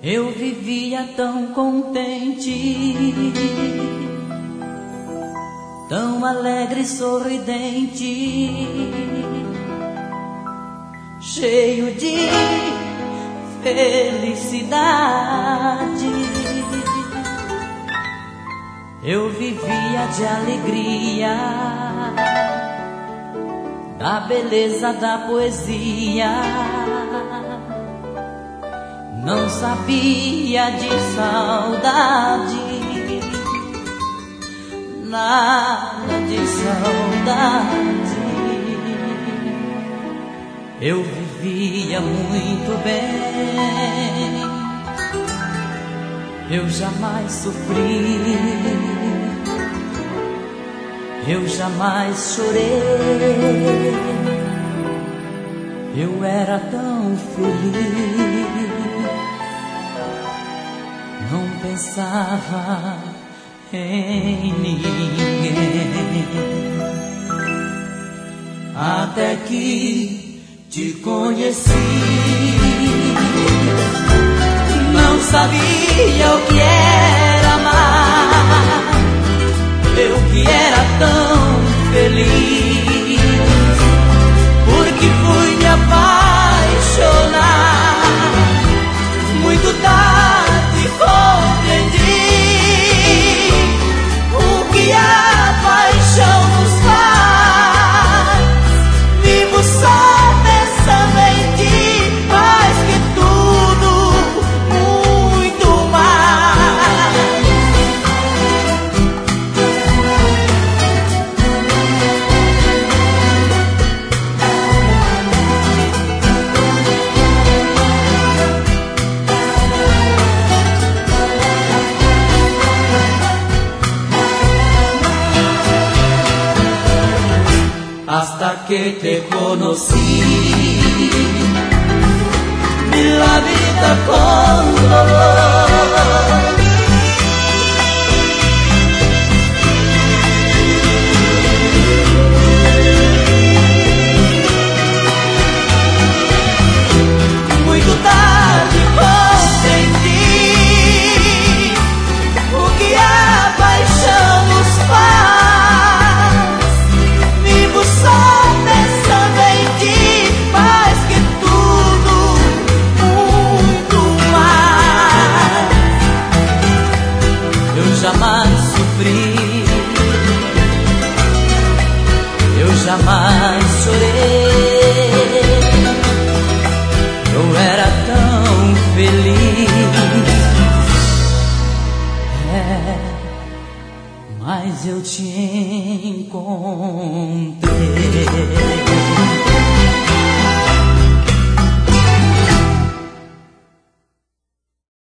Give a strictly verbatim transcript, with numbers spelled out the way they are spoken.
Eu vivia tão contente, tão alegre e sorridente, cheio de felicidade. Eu vivia de alegria, da beleza da poesia. Não sabia de saudade, nada de saudade. Eu vivia muito bem, eu jamais sofri, eu jamais chorei. Eu era tão feliz, não pensava em ninguém. Até que te conheci, não sabia o que era amar, eu que era tão feliz, porque fui me apaixonar. Muito tarde compreendi o que a paixão nos faz. Vivo só pensando em ti, mais que tudo, muito mais. Hasta que te conocí, vi la vida con dolor. Muito tarde compreendi o que a paixão nos faz. Vivo só pensando em ti, mais que tudo, muito mais. Eu jamais sofri, eu jamais chorei. Eu era tão feliz, é, mas eu te encontrei.